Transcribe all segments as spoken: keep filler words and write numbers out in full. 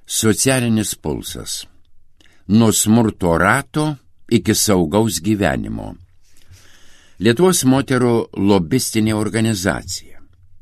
Socialinis pulsas. Nuo smurto rato iki saugaus gyvenimo. Lietuvos moterų lobistinė organizacija.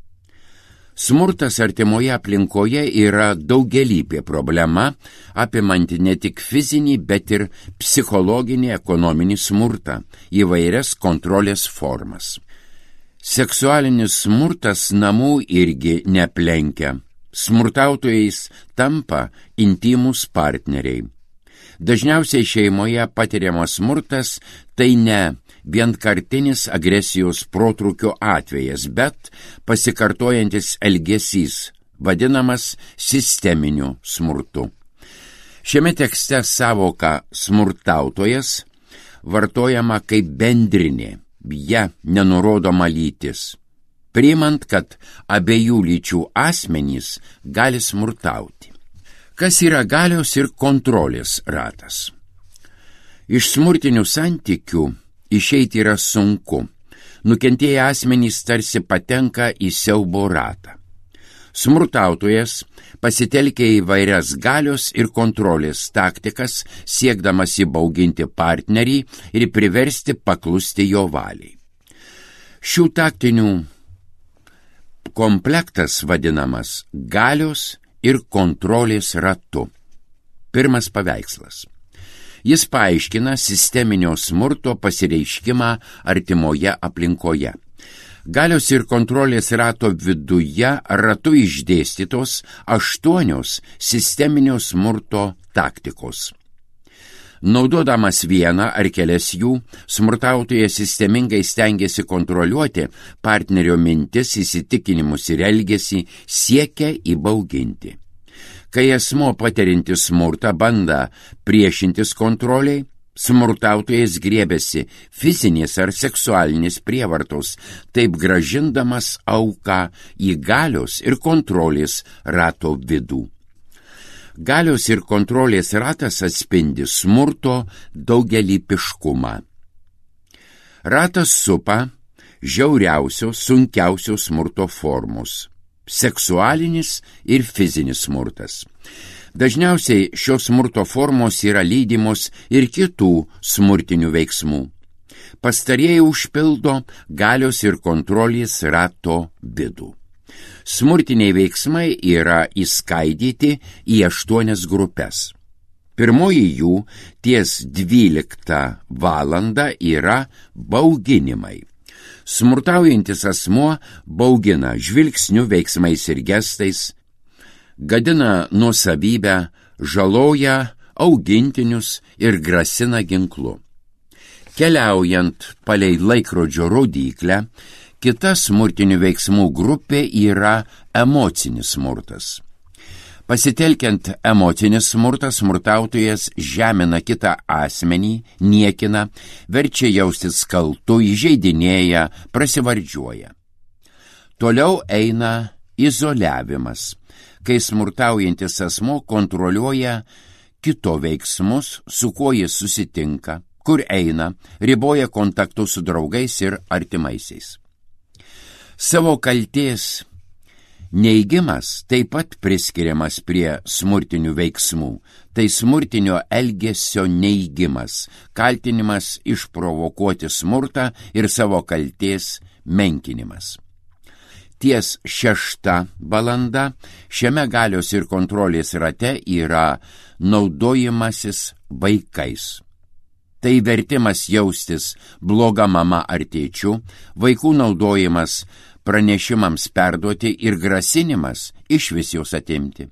Smurtas artimoje aplinkoje yra daugialypė problema, apimanti ne tik fizinį, bet ir psichologinį, ekonominį smurtą, įvairias kontrolės formas. Seksualinis smurtas namų irgi neplenkia. Smurtautojais tampa intymūs partneriai. Dažniausiai šeimoje patiriamas smurtas tai ne vienkartinis agresijos protrūkio atvejas, bet pasikartojantis elgesys, vadinamas sisteminiu smurtu. Šiame tekste sąvoka smurtautojas vartojama kaip bendrinė, ja nenurodoma lytis, priimant, kad abiejų lyčių asmenys gali smurtauti. Kas yra galios ir kontrolės ratas? Iš smurtinių santykių išeiti yra sunku. Nukentėję asmenys tarsi patenka į siaubo ratą. Smurtautojas pasitelkia įvairias galios ir kontrolės taktikas, siekdamas įbauginti partnerį ir priversti paklusti jo valiai. Šių taktinių komplektas vadinamas galios ir kontrolės ratu. Pirmas paveikslas. Jis paaiškina sisteminio smurto pasireiškimą artimoje aplinkoje. Galios ir kontrolės rato viduje ratu išdėstytos aštuonios sisteminio smurto taktikos. Naudodamas vieną ar kelias jų, smurtautojas sistemingai stengiasi kontroliuoti partnerio mintis, įsitikinimus ir elgesį, siekia įbauginti. Kai asmuo patiriantis smurtą bando priešintis kontroliai, smurtautojas griebiasi fizinės ar seksualinės prievartos, taip grąžindamas auką į galios ir kontrolės rato vidų. Galios ir kontrolės ratas atspindi smurto daugialypiškumą. Ratas supa žiauriausios, sunkiausios smurto formos – seksualinis ir fizinis smurtas. Dažniausiai šios smurto formos yra lydimos ir kitų smurtinių veiksmų. Pastarieji užpildo galios ir kontrolės rato vidų. Smurtiniai veiksmai yra įskaidyti į aštuonias grupės. Pirmoji jų ties dvyliktą valandą yra bauginimai. Smurtaujantis asmuo baugina žvilgsniu, veiksmais ir gestais, gadina nuosavybę, žaloja augintinius ir grasina ginklu. Keliaujant palei laikrodžio rodyklę, kita smurtinių veiksmų grupė yra emocinis smurtas. Pasitelkiant emocinį smurtą, smurtautojas žemina kitą asmenį, niekina, verčia jaustis kaltu, įžeidinėja, prasivardžiuoja. Toliau eina izoliavimas, kai smurtaujantis asmuo kontroliuoja kito veiksmus, su kuo jis susitinka, kur eina, riboja kontaktus su draugais ir artimaisiais. Savo kaltės neigimas taip pat priskiriamas prie smurtinių veiksmų. Tai smurtinio elgesio neigimas, kaltinimas išprovokuoti smurtą ir savo kaltės menkinimas. Ties šešta valanda šiame galios ir kontrolės rate yra naudojimasis vaikais. Tai vertimas jaustis bloga mama ar tėčiu, vaikų naudojimas pranešimams perduoti ir grasinimas išvis juos atimti.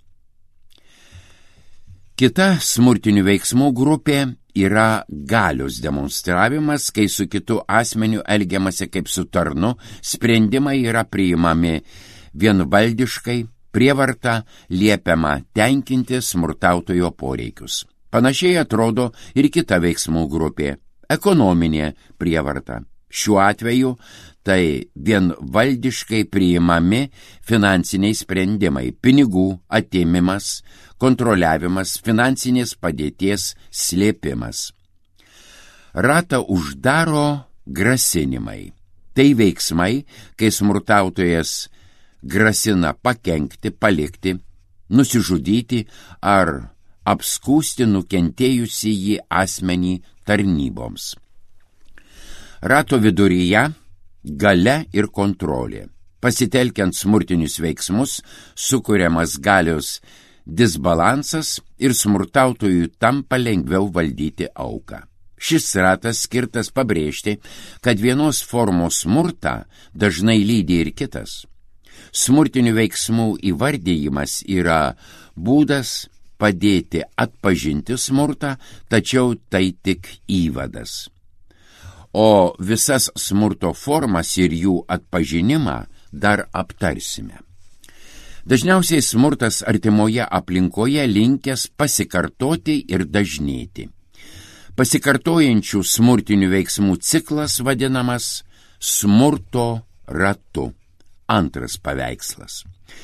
Kita smurtinių veiksmų grupė yra galios demonstravimas, kai su kitu asmeniu elgiamasi kaip su tarnu, sprendimai yra priimami vienvaldiškai, prievarta liepiama tenkinti smurtautojo poreikius. Panašiai atrodo ir kita veiksmų grupė – ekonominė prievarta. Šiuo atveju tai vienvaldiškai priimami finansiniai sprendimai, pinigų atėmimas, kontroliavimas, finansinės padėties slėpimas. Ratą uždaro grasinimai. Tai veiksmai, kai smurtautojas grasina pakenkti, palikti, nusižudyti ar apskūsti nukentėjusį jį asmenį tarnyboms. Rato viduryje galia ir kontrolė. Pasitelkiant smurtinius veiksmus, sukuriamas galios disbalansas ir smurtautojui tampa lengviau valdyti auką. Šis ratas skirtas pabrėžti, kad vienos formos smurtą dažnai lydi ir kitas. Smurtinių veiksmų įvardijimas yra būdas padėti atpažinti smurtą, tačiau tai tik įvadas. O visas smurto formas ir jų atpažinimą dar aptarsime. Dažniausiai smurtas artimoje aplinkoje linkęs pasikartoti ir dažnėti. Pasikartojančių smurtinių veiksmų ciklas vadinamas smurto ratu. Antras paveikslas,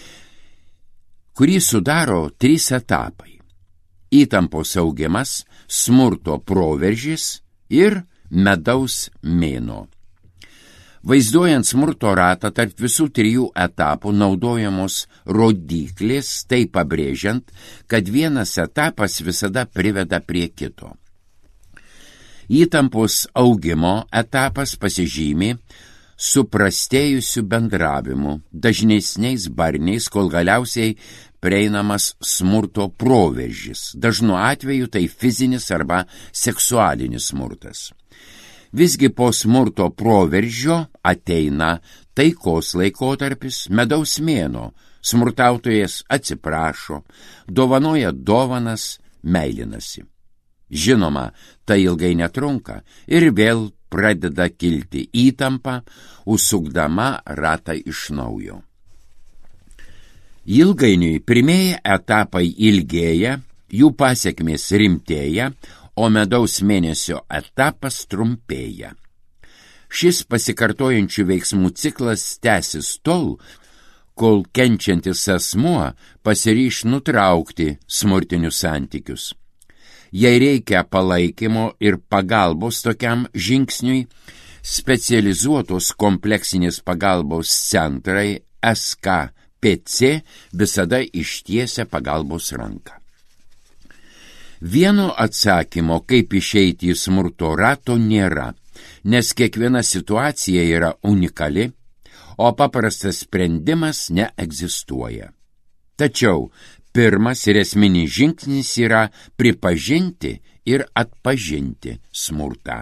kurį sudaro trys etapai: įtampos augimas, smurto proveržis ir medaus mėnuo. Vaizduojant smurto ratą tarp visų trijų etapų naudojamos rodiklės, tai pabrėžiant, kad vienas etapas visada priveda prie kito. Įtampos augimo etapas pasižymi suprastėjusiu bendravimu, dažnesniais barniais, kol galiausiai prieinamas smurto proveržis. Dažnu atveju tai fizinis arba seksualinis smurtas. Visgi po smurto proveržio ateina taikos laikotarpis, medaus mėnuo, smurtautojas atsiprašo, dovanoja dovanas, meilinasi. Žinoma, tai ilgai netrunka ir vėl pradeda kilti įtampa, užsukdama ratą iš naujo. Ilgainiui pirmieji etapai ilgėja, jų pasekmės rimtėja, o medaus mėnesio etapas trumpėja. Šis pasikartojančių veiksmų ciklas tęsis tol, kol kenčiantis asmuo pasiryš nutraukti smurtinius santykius. Jei reikia palaikymo ir pagalbos tokiam žingsniui, specializuotos kompleksinės pagalbos centrai S K P C visada ištiesia pagalbos ranką. Vieno atsakymo, kaip išeiti į smurto rato, nėra, nes kiekviena situacija yra unikali, o paprastas sprendimas neegzistuoja. Tačiau pirmas ir esminis žingsnis yra pripažinti ir atpažinti smurtą.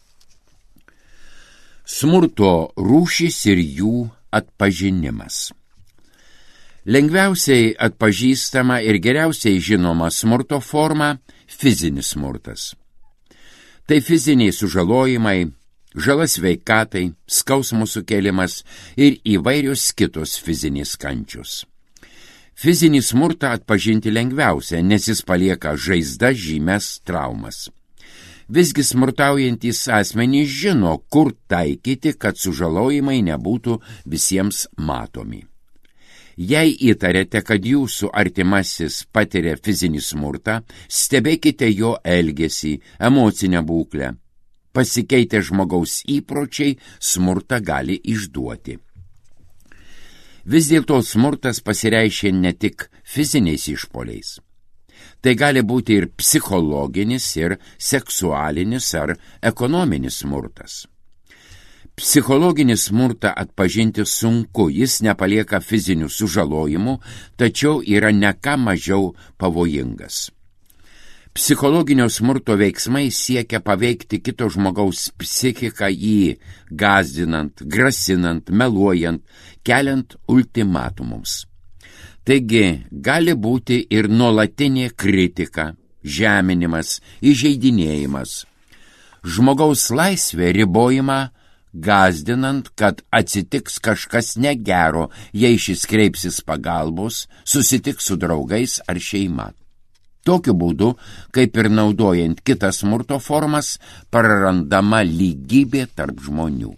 Smurto rūšys ir jų atpažinimas. Lengviausiai atpažįstama ir geriausiai žinoma smurto forma – fizinis smurtas. Tai fiziniai sužalojimai, žala sveikatai, skausmo sukėlimas ir įvairios kitos fizinės kančios. Fizinį smurtą atpažinti lengviausia, nes jis palieka žaizdas, žymes, traumas. Visgi smurtaujantys asmenys žino, kur taikyti, kad sužalojimai nebūtų visiems matomi. Jei įtarėte, kad jūsų artimasis patiria fizinį smurtą, stebėkite jo elgesį, emocinę būklę. Pasikeitę žmogaus įpročiai smurtą gali išduoti. Vis dėlto smurtas pasireiškia ne tik fiziniais išpoliais. Tai gali būti ir psichologinis, ir seksualinis ar ekonominis smurtas. Psichologinį smurtą atpažinti sunku, jis nepalieka fizinių sužalojimų, tačiau yra ne ką mažiau pavojingas. Psichologinio smurto veiksmai siekia paveikti kito žmogaus psichiką jį, gąsdinant, grasinant, meluojant, keliant ultimatums. Taigi gali būti ir nuolatinė kritika, žeminimas, įžeidinėjimas. Žmogaus laisvė ribojama, gąsdinant, kad atsitiks kažkas negero, jei šis kreipsis pagalbos, susitiks su draugais ar šeima. Tokiu būdu, kaip ir naudojant kitas smurto formas, prarandama lygybė tarp žmonių.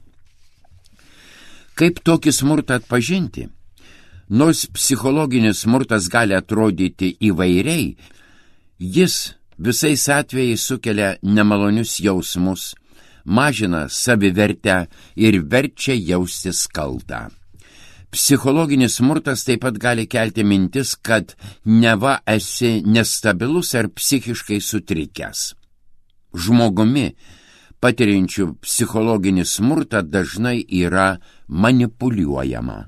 Kaip tokį smurtą atpažinti? Nors psichologinis smurtas gali atrodyti įvairiai, jis visais atvejais sukelia nemalonius jausmus, mažina savivertę ir verčia jaustis kaltą. Psichologinis smurtas taip pat gali kelti mintis, kad neva esi nestabilus ar psichiškai sutrikęs. Žmogumi patiriančių psichologinį smurtą dažnai yra manipuliuojama.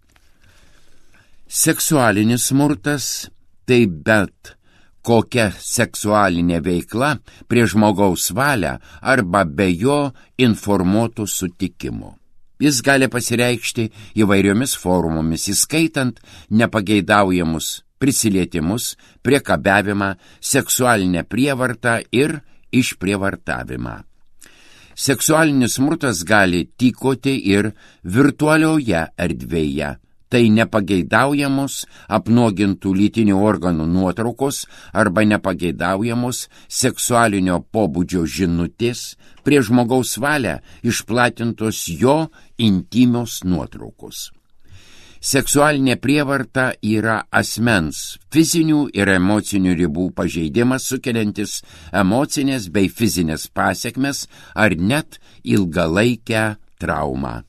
Seksualinis smurtas tai bet kokia seksualinė veikla prie žmogaus valią arba be jo informuotų sutikimo. Jis gali pasireikšti įvairiomis formomis, įskaitant nepageidaujamus prisilietimus, priekabiavimą, seksualinę prievartą ir išprievartavimą. Seksualinis smurtas gali tykoti ir virtualioje erdvėje. Tai nepageidaujamos apnuogintų lytinių organų nuotraukos arba nepageidaujamos seksualinio pobūdžio žinutės prie žmogaus valią išplatintos jo intymios nuotraukos. Seksualinė prievarta yra asmens fizinių ir emocinių ribų pažeidimas, sukeliantis emocinės bei fizinės pasekmes ar net ilgalaikę traumą.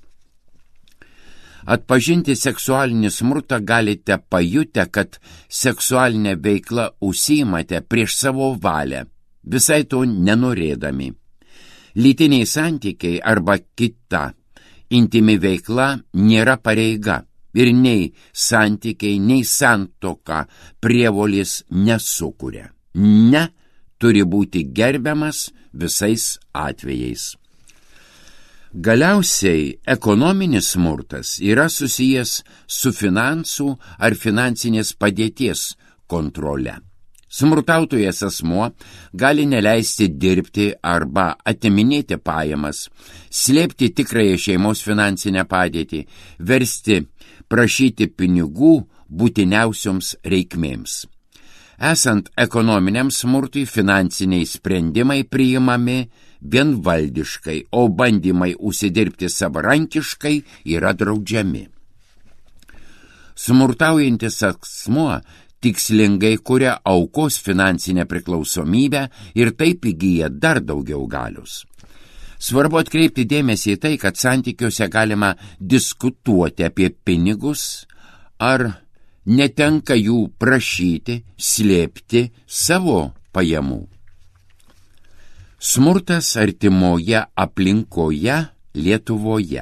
Atpažinti seksualinį smurtą galite pajutę, kad seksualinę veiklą užsiimate prieš savo valią, visai to nenorėdami. Lytiniai santykiai arba kita intimi veikla nėra pareiga ir nei santykiai, nei santuoka prievolės nesukuria. Ne turi būti gerbiamas visais atvejais. Galiausiai ekonominis smurtas yra susijęs su finansų ar finansinės padėties kontrole. Smurtautojas asmuo gali neleisti dirbti arba atiminėti pajamas, slėpti tikrąją šeimos finansinę padėtį, versti prašyti pinigų būtiniausioms reikmėms. Esant ekonominiam smurtui, finansiniai sprendimai priimami vienvaldiškai, o bandymai užsidirbti savarankiškai yra draudžiami. Smurtaujantis asmuo tikslingai kuria aukos finansinę priklausomybę ir taip įgyja dar daugiau galios. Svarbu atkreipti dėmesį į tai, kad santykiuose galima diskutuoti apie pinigus ar netenka jų prašyti, slėpti savo pajamų. Smurtas artimoje aplinkoje Lietuvoje.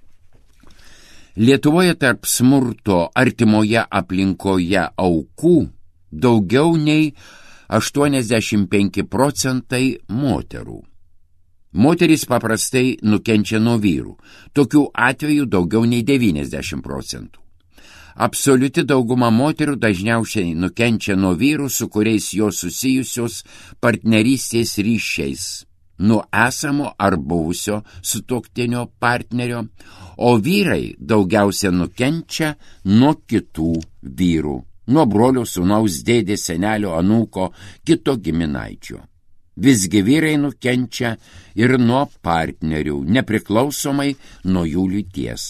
Lietuvoje tarp smurto artimoje aplinkoje aukų daugiau nei aštuoniasdešimt penki procentai moterų. Moterys paprastai nukenčia nuo vyrų, tokių atvejų daugiau nei devyniasdešimt procentų. Absoliuti dauguma moterų dažniausiai nukenčia nuo vyrų, su kuriais jos susijusios partnerystės ryšiais, nuo esamo ar buvusio sutuoktinio partnerio, o vyrai daugiausia nukenčia nuo kitų vyrų, nuo brolio, sūnaus, dėdės, senelio, anūko, kito giminaičio. Visgi vyrai nukenčia ir nuo partnerių, nepriklausomai nuo jų lyties.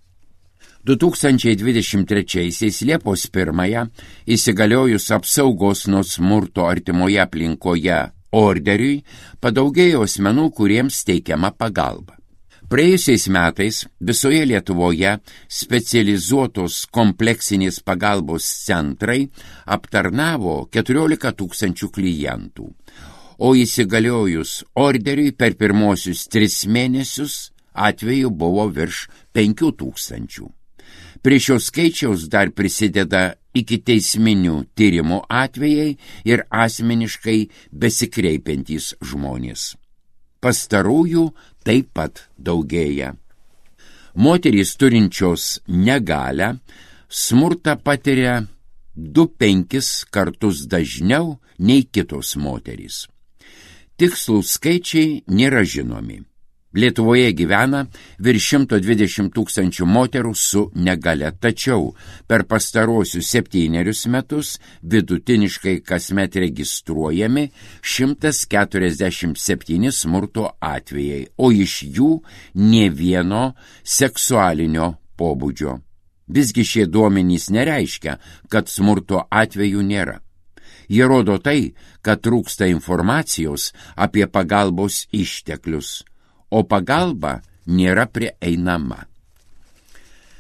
du tūkstančiai dvidešimt trečiaisiais Liepos pirmąją įsigaliojus apsaugos nuo smurto artimoje aplinkoje orderiui padaugėjo asmenų, kuriems teikiama pagalba. Praėjusiais metais visoje Lietuvoje specializuotos kompleksinės pagalbos centrai aptarnavo keturiolika tūkstančių klientų, o įsigaliojus orderiui per pirmosius tris mėnesius atvejų buvo virš penkių tūkstančių. Prie šios skaičiaus dar prisideda ikiteisminių tyrimų atvejai ir asmeniškai besikreipiantys žmonės. Pastarųjų taip pat daugėja. Moterys turinčios negalią smurtą patiria du penkis kartus dažniau nei kitos moterys. Tikslūs skaičiai nėra žinomi. Lietuvoje gyvena virš šimto dvidešimt tūkstančių moterų su negalia, tačiau per pastarosius septynerius metus vidutiniškai kasmet registruojami šimtas keturiasdešimt septyni smurto atvejai, o iš jų nė vieno seksualinio pobūdžio. Visgi šie duomenys nereiškia, kad smurto atvejų nėra. Jie rodo tai, kad trūksta informacijos apie pagalbos išteklius, o pagalba nėra prieinama.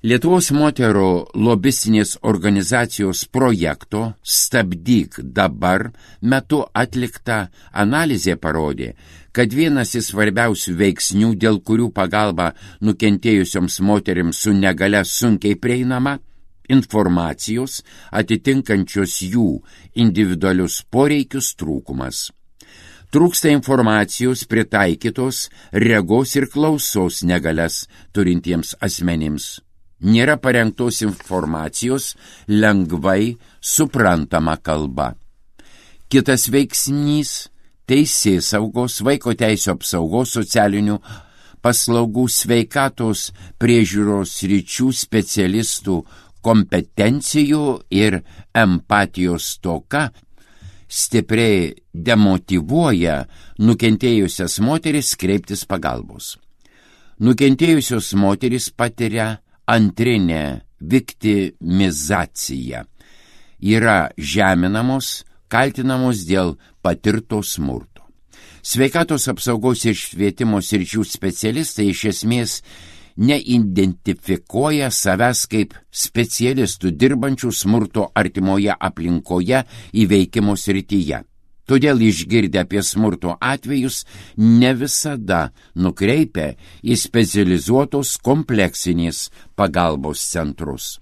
Lietuvos moterų lobistinės organizacijos projekto Stabdyk dabar metu atlikta analizė parodė, kad vienas iš svarbiausių veiksnių, dėl kurių pagalba nukentėjusioms moterims su negale sunkiai prieinama, informacijos atitinkančios jų individualius poreikius trūkumas. Trūksta informacijos pritaikytos regos ir klausos negalias turintiems asmenims. Nėra parengtos informacijos lengvai suprantama kalba. Kitas veiksnys – teisėsaugos, vaiko teisių apsaugos, socialinių paslaugų, sveikatos priežiūros sričių specialistų kompetencijų ir empatijos stoka stipriai demotyvuoja nukentėjusias moteris kreiptis pagalbos. Nukentėjusios moteris patiria antrinę viktimizaciją. Yra žeminamos, kaltinamos dėl patirto smurto. Sveikatos apsaugos ir švietimo sričių specialistai iš esmės neidentifikuoja savęs kaip specialistų dirbančių smurto artimoje aplinkoje įveikimo srityje. Todėl išgirdę apie smurto atvejus ne visada nukreipia į specializuotos kompleksinės pagalbos centrus.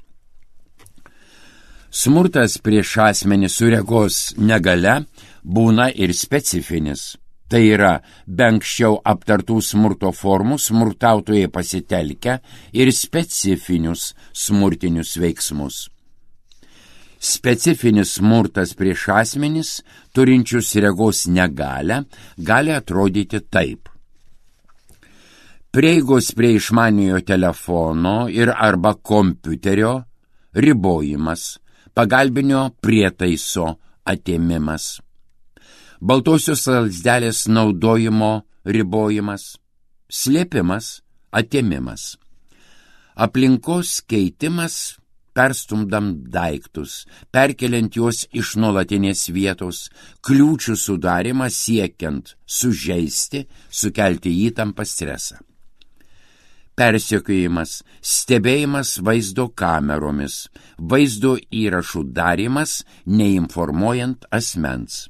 Smurtas prieš asmenį su regos negale būna ir specifinis. Tai yra, be anksčiau aptartų smurto formų smurtautojai pasitelkia ir specifinius smurtinius veiksmus. Specifinis smurtas prieš asmenis, turinčius regos negalią, gali atrodyti taip. Prieigos prie išmaniojo telefono ir arba kompiuterio ribojimas, pagalbinio prietaiso atėmimas. Baltosios lazdelės naudojimo ribojimas, slėpimas, atėmimas. Aplinkos keitimas perstumdam daiktus, perkeliant juos iš nuolatinės vietos, kliūčių sudarimas siekiant sužeisti, sukelti įtampą, stresą. Persekiojimas, stebėjimas vaizdo kameromis, vaizdo įrašų darymas, neinformuojant asmens.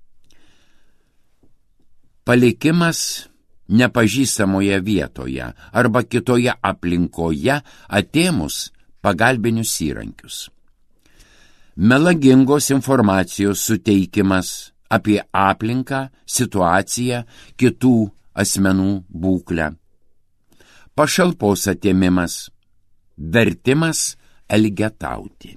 Palikimas nepažįstamoje vietoje arba kitoje aplinkoje atėmus pagalbinius įrankius. Melagingos informacijos suteikimas apie aplinką, situaciją, kitų asmenų būklę. Pašalpos atėmimas, vertimas elgetauti.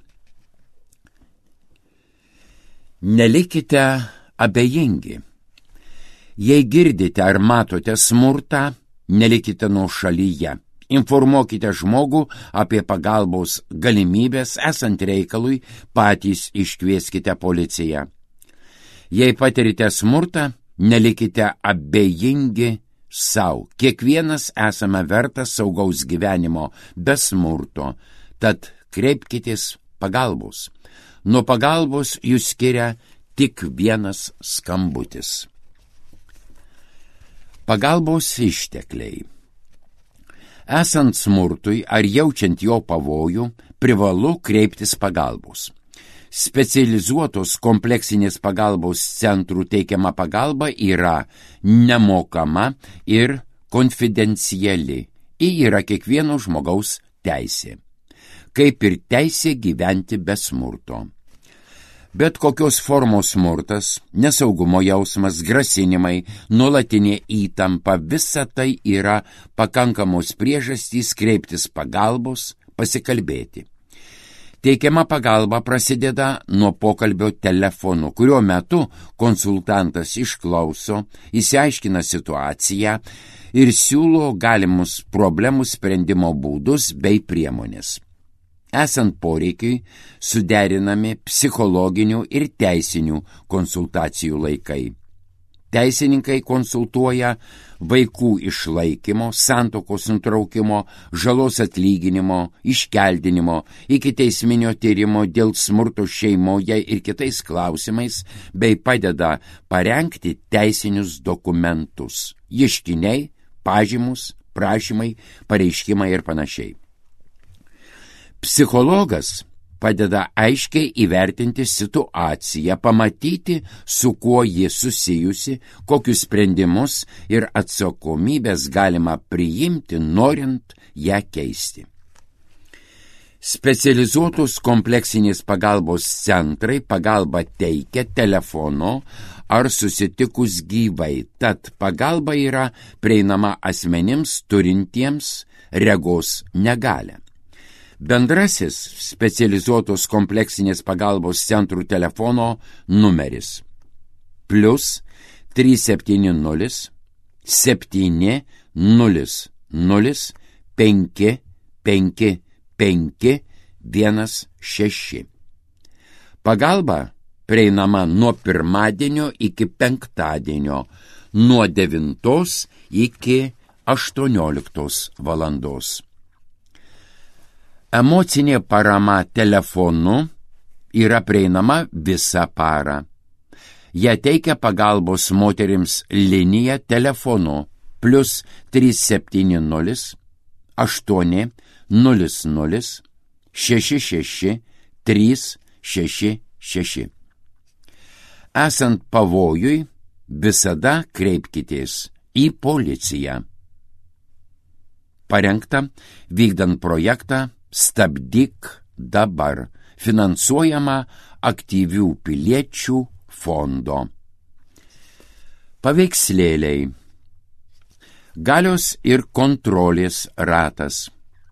Nelikite abejingi. Jei girdite ar matote smurtą, nelikite nuošalyje. Informuokite žmogų apie pagalbos galimybės, esant reikalui, patys iškvieskite policiją. Jei patirite smurtą, nelikite abejingi sau. Kiekvienas esame vertas saugaus gyvenimo be smurto, tad kreipkitės pagalbos. Nuo pagalbos jūs skiria tik vienas skambutis. Pagalbos ištekliai. Esant smurtui ar jaučiant jo pavojų, privalu kreiptis pagalbos. Specializuotos kompleksinės pagalbos centrų teikiama pagalba yra nemokama ir konfidenciali. Ji yra kiekvieno žmogaus teisė. Kaip ir teisė gyventi be smurto. Bet kokios formos smurtas, nesaugumo jausmas, grasinimai, nuolatinė įtampa, visa tai yra pakankamos priežastys kreiptis pagalbos, pasikalbėti. Teikiama pagalba prasideda nuo pokalbio telefonu, kurio metu konsultantas išklauso, išsiaiškina situaciją ir siūlo galimus problemų sprendimo būdus bei priemonės. Esant poreikiui, suderinami psichologinių ir teisinių konsultacijų laikai. Teisininkai konsultuoja vaikų išlaikymo, santuokos nutraukimo, žalos atlyginimo, iškeldinimo, ikiteisminio tyrimo dėl smurto šeimoje ir kitais klausimais, bei padeda parengti teisinius dokumentus, ieškiniai, pažymus, prašymai, pareiškimai ir panašiai. Psichologas padeda aiškiai įvertinti situaciją, pamatyti, su kuo ji susijusi, kokius sprendimus ir atsakomybės galima priimti, norint ją keisti. Specializuotus kompleksinės pagalbos centrai pagalbą teikia telefonu ar susitikus gyvai, tad pagalba yra prieinama asmenims turintiems regos negalią. Bendrasis specializuotos kompleksinės pagalbos centrų telefono numeris plus trys septyni nulis septyni nulis nulis penki penki penki vienas šeši. Pagalba prieinama nuo pirmadienio iki penktadienio, nuo devintos iki aštuonioliktos valandos. Emocinė parama telefonu yra prieinama visą parą. Ją teikia pagalbos moterims linija telefonu plus trys septyni nulis aštuoni nulis nulis šeši šeši trys šeši šeši. Esant pavojui, visada kreipkitės į policiją. Parengta vykdant projektą Stabdyk dabar, finansuojama aktyvių piliečių fondo. Paveikslėliai. Galios ir kontrolės ratas.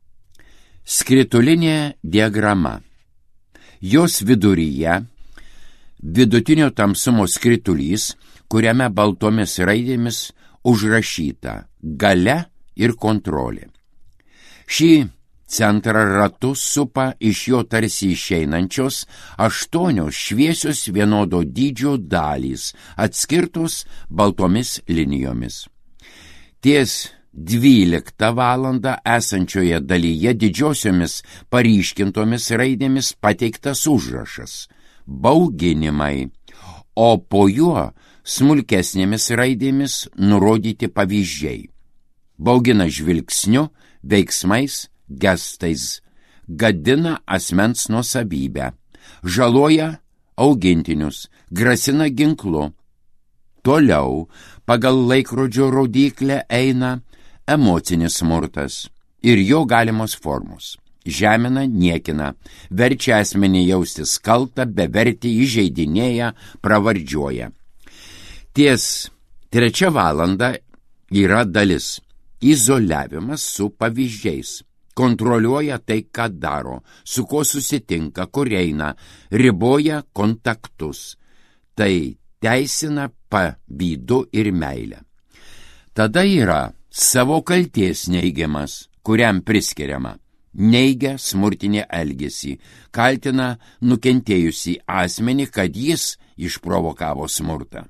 Skritulinė diagrama. Jos viduryje vidutinio tamsumo skritulys, kuriame baltomis raidėmis užrašyta galia ir kontrolė. Šį centrą ratu supa iš jo tarsi išeinančios aštuonios šviesios vienodo dydžio dalys, atskirtos baltomis linijomis. Ties dvyliktą valandą esančioje dalyje didžiosiomis paryškintomis raidėmis pateiktas užrašas – bauginimai, o po juo smulkesnėmis raidėmis nurodyti pavyzdžiai. Baugina žvilgsniu, veiksmais, gestais, gadina asmens nuosavybę, žaloja augintinius, grasina ginklu. Toliau, pagal laikrodžio rodyklę eina emocinis smurtas ir jo galimos formos. Žemina, niekina, verčia asmenį jaustis kaltą, bevertį, įžeidinėja, pravardžiuoja. Ties trečia valanda yra dalis – izoliavimas su pavyzdžiais. Kontroliuoja tai, ką daro, su kuo susitinka, kur eina, riboja kontaktus. Tai teisina pavydu ir meilę. Tada yra savo kaltės neigiamas, kuriam priskiriama. Neigia smurtinį elgesį, kaltina nukentėjusį asmenį, kad jis išprovokavo smurtą.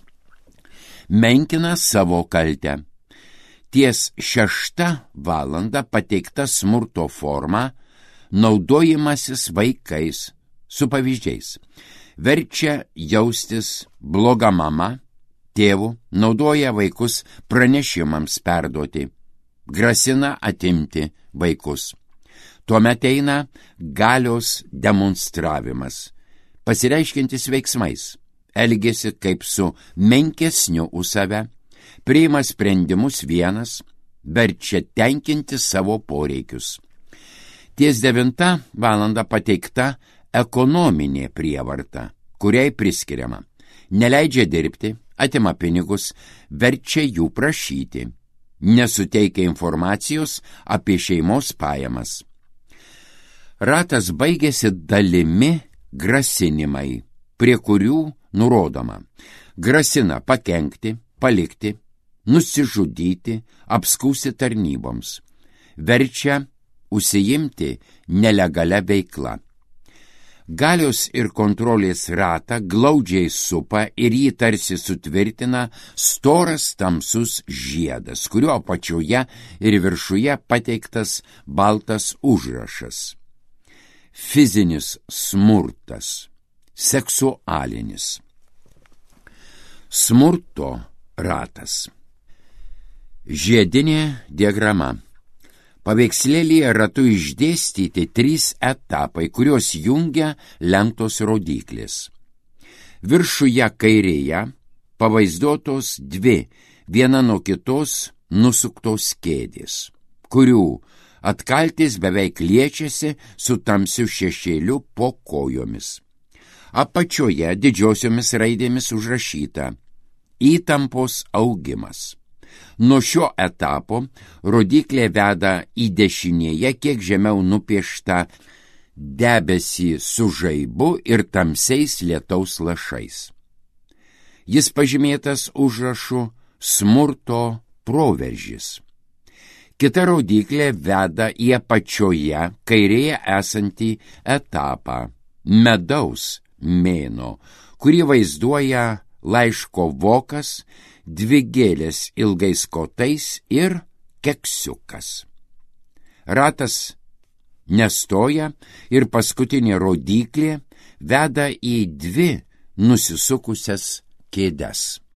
Menkina savo kaltę. Ties šešta valanda pateikta smurto forma, naudojimasis vaikais su pavyzdžiais. Verčia jaustis bloga mama, tėvų, naudoja vaikus pranešimams perduoti, grasina atimti vaikus. Tuomet eina galios demonstravimas, pasireiškiantis veiksmais, elgiasi kaip su menkesniu už save, priima sprendimus vienas, verčia tenkinti savo poreikius. Ties devintą valandą pateikta ekonominė prievarta, kuriai priskiriama. Neleidžia dirbti, atima pinigus, verčia jų prašyti, nesuteikia informacijos apie šeimos pajamas. Ratas baigėsi dalimi grasinimai, prie kurių nurodoma. Grasina pakenkti, palikti, nusižudyti, apskųsti tarnyboms. Verčia užsiimti nelegalia veikla. Galios ir kontrolės ratą glaudžiai supa ir jį tarsi sutvirtina storas tamsus žiedas, kurio apačioje ir viršuje pateiktas baltas užrašas. Fizinis smurtas, seksualinis. Smurto ratas. Žiedinė diagrama. Paveikslėlyje ratu išdėstyti trys etapai, kuriuos jungia lentos rodyklės. Viršuje kairėje pavaizduotos dvi, viena nuo kitos nusuktos kėdės, kurių atkaltis beveik liečiasi su tamsiu šešėliu po kojomis. Apačioje didžiosiomis raidėmis užrašyta įtampos augimas. Nuo šio etapo rodyklė veda į dešinėje kiek žemiau nupiešta debesį su žaibu ir tamsiais lietaus lašais. Jis pažymėtas užrašu smurto proveržis. Kita rodyklė veda į apačioje kairėje esantį etapą medaus mėno, kurį vaizduoja laiško vokas, dvi gėlės ilgais kotais ir keksiukas. Ratas nestoja ir paskutinė rodyklė veda į dvi nusisukusias kėdes.